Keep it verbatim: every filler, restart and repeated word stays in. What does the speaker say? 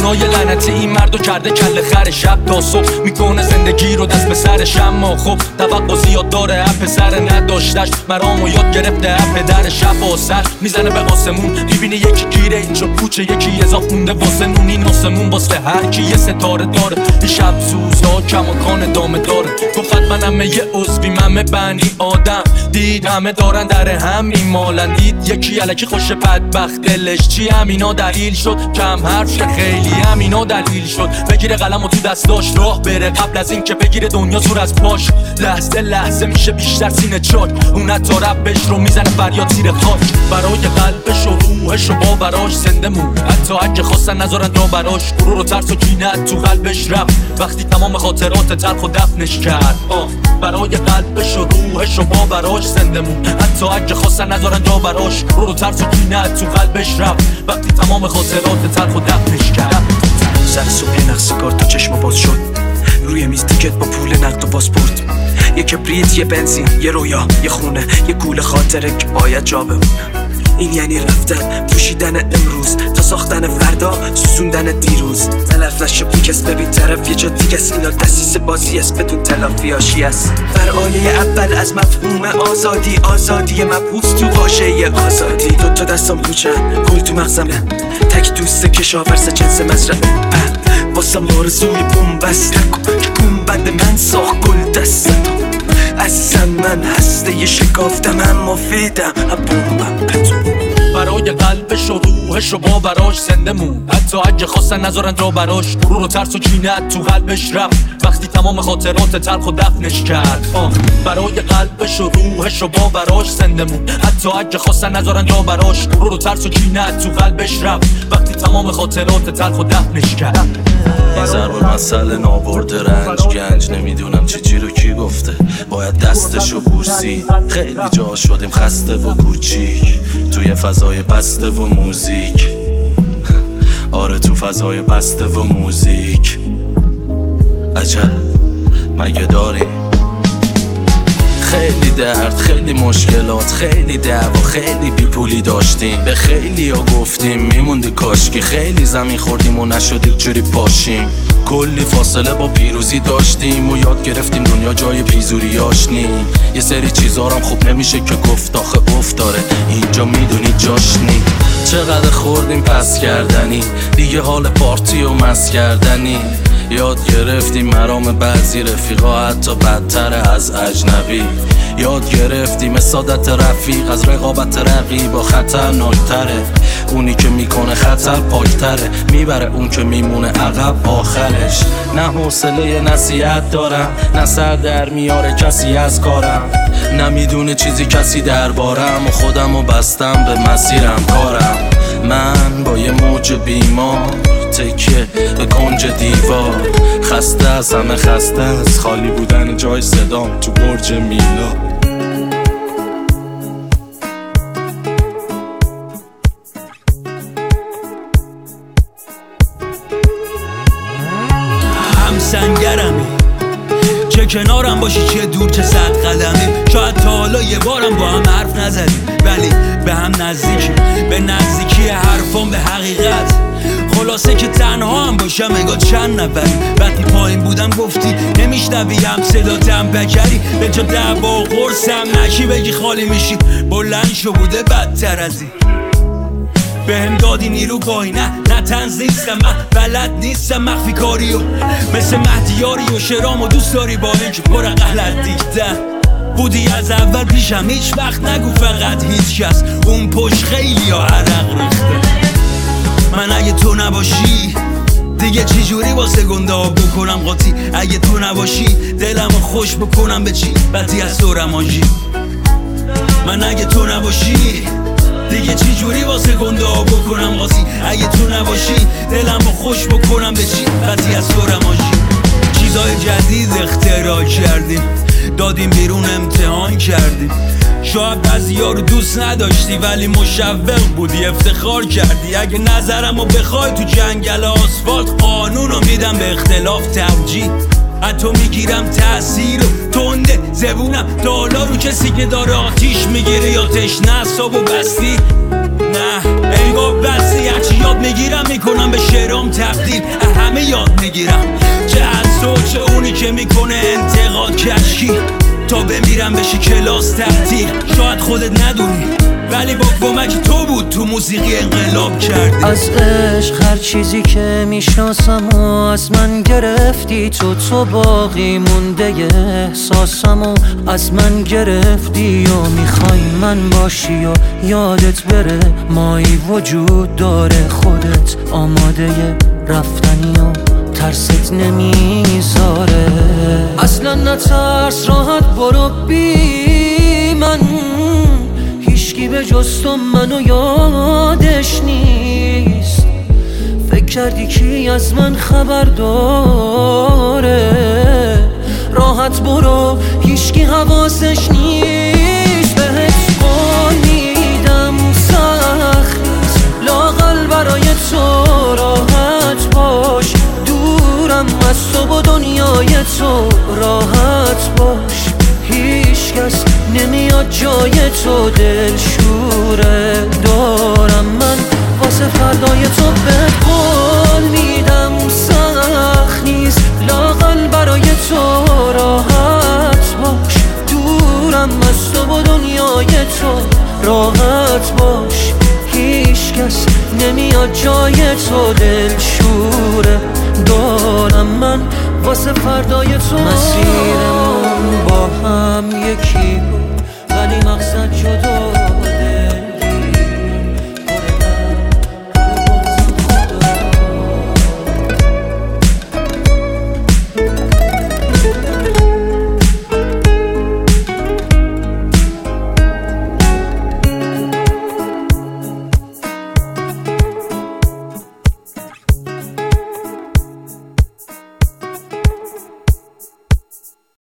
خونای لعنتی این مردو کرده کله خر. شب تا صبح میکنه زندگی رو دست به سرش، اما خب توقع زیاد داره اپ پسر نداشتش مرامو یاد گرفته اپ پدر. شب و سر میزنه به آسمون، میبینی یکی گیره اینجا پوچه، یکی اضاف مونده واسه نون. این آسمون واسه هر کی یه ستاره داره. این شب سوزا کماکان دامه داره. گفت منم یه عضوی من بنی آدم، دید همه دارن در هم میمالن. دید یکی الکی خوش بدبخت دلش چی همینا دلیل شد، کم حرف که خیلی همینا دلیل شد. بگیره قلم و تو دستاش راه بره قبل از این که بگیره دنیا زور از پاش. لحظه لحظه میشه بیشتر سینه چاک، اون حتی ربش رو میزنه فریاد زیر خاک. برای قلبش و روحش و باوراش زنده مون، حتی اگه خواستن نذارن جا براش. غرور و ترس و کینت تو قلبش رفت وقتی تمام خاطرات تلخ و دفنش کرد. آه برای قلبش و روحش و باوراش زنده مون، حتی اگه خواستن نذارن جا براش. غرور و ترس و کینت تو قلبش رفت وقتی تمام خاطرات تلخ و دفنش کرد. سر صبح نقص کار تو چشم باز شد، روی میز تیکت با پول نقد و پاسپورت. یه کبریت، یه بنزین، یه رویا، یه خونه، یه گول خاطره که باید جا بمونه. این یعنی رفتن، پوشیدن امروز تا ساختن فردا، سوزوندن دیروز. تلفش و پیکس ببین طرف یه جا دیگه است. اینا دستیس بازی است بدون تلافی هاشی است. بر آیه اول از مفهوم آزادی، آزادی مبحوث تو واژه آزادی. دو تا دستم پوچن، گل تو مغزمه، تک دوست کشاورز جنس مزرعه. واسم آرزوی بومبسته که گنبد من ساخت گل دستم. اصلا من هسته ی شکافتم اما فیدم بومبم بتون. برای قلبش و روحش و باوراش زنده مون، حتی اگه خواستن نذارن جا براش. غرور و ترس و کینت تو قلبش رفت وقتی تمام خاطرات تلخ و دفنش کرد. آه برای قلبش و روحش و باوراش زنده مون، حتی اگه خواستن نذارن جا براش. غرور و ترس و کینت تو قلبش رفت وقتی تمام خاطرات تلخ و دفنش کرد. این ضرب مسئله نابرده رنج گنج، نمیدونم چی چی رو کی گفته، باید دستشو بوسی. خیلی جا شدیم خسته و کوچیک توی فضای بسته و موزیک. آره تو فضای بسته و موزیک. عجب مگه داریم خیلی درد، خیلی مشکلات، خیلی دعوا، خیلی بیپولی داشتیم. به خیلی ها گفتیم میموندی کاشکی، خیلی زمین خوردیم و نشدیم جوری پاشیم. کلی فاصله با پیروزی داشتیم و یاد گرفتیم دنیا جای بیزوریاش نی. یه سری چیزارم خوب نمیشه که گفت آخه افتاره اینجا میدونی جاش نی. چقدر خوردیم پس کردنی، دیگه حال پارتی و مس کردنی. یاد گرفتیم مرام بعضی رفیقا حتی بدتر از اجنبی. یاد گرفتیم سادت رفیق از رقابت رقیبا خطرناکتره. اونی که میکنه خطر پاکتره، میبره اون که میمونه عقب آخرش. نه حوصله نصیحت دارم، نه سر در میاره کسی از کارم، نمیدونه چیزی کسی دربارم و خودمو بستم به مسیرم کارم. من با یه موج بیمار تکیه به کنج دیوار، خسته از همه خسته از خالی بودن جای صدام تو برج میلا. هم سنگرمی چه کنارم باشی چه دور چه صد قدمی. شاید تا حالا یه بارم با هم حرف نزدیم ولی به هم نزدیکیم، به نزدیکی حرفام به حقیقت. خلاصه که تنها هم باشم اگه چند نفری. وقتی پایین بودم گفتی نمیشنوی هم صدا تم بکری، به جا دعوا قرصم نکی بگی خالی میشی. بلند شو بوده بدتر از این، به هم دادی نیرو پایی. نه نه تنز نیستم من، بلد نیستم مخفی کاریو مثل مهدیاری و شرامو دوست داری با اینکه پر غلط دیدن بودی از اول پیشم. هیچ وقت نگو فقط هیچ کس، اون پشت خیلی ها عرق ریخته. من اگه تو نباشی دیگه چی جوری واسه گنده ها بکنم قاطی. اگه تو نباشی دلمو خوش بکنم به چی بدی از تو رمانجی. من اگه تو نباشی دیگه چی جوری واسه گنده ها بکنم قاطی. اگه تو نباشی دلمو خوش بکنم به چی بدی از تو رمانجی. چیزای جدید اختراع کردیم، دادیم بیرون امتحان کردیم. شاید بعضیا رو دوست نداشتی ولی مشوق بودی افتخار کردی. اگه نظرمو بخوای تو جنگل آسفالت قانونو میدم به اختلاف توجیه. حتی میگیرم تأثیر و تنده زبونم دالا رو کسی که داره آتیش میگیره یا تشنه اعصابو بستی. نه انگار بسی هرچی یاد میگیرم میکنم به شعرام تبدیل، همه یاد میگیرم، چه از تو چه اونی که میکنه انتقاد کشکی، تا بمیرم بشی کلاس تحتیل. شاید خودت ندونی ولی با کمک تو بود تو موسیقی انقلاب کردی. از عشق هر چیزی که میشناسم و از من گرفتی تو، تو باقی مونده احساسم و از من گرفتی یا میخوای من باشی و یادت بره مایی وجود داره، خودت آماده رفتنی و ترست نمیذاره. اصلا نترس راحت برو بی من، هیچکی به جز تو منو یادش نیست. فکر کردی کی از من خبر داره، راحت برو هیچکی حواسش نیست. بهت قول میدم سخت نیست، لااقل برای تو راحت باش، دورم از تو و دنیای تو راحت باش. هیچ کس نمیاد جای تو، دلشوره دارم من واسه فردای تو. بهت قول میدم سخت نیست، لااقل برای تو راحت باش، دورم از تو و دنیای تو راحت باش. هیچ کس نمیاد جای تو، دلشوره دارم من واسه فردای تو. مسیرمون با هم یکی بود ولی مقصد جدا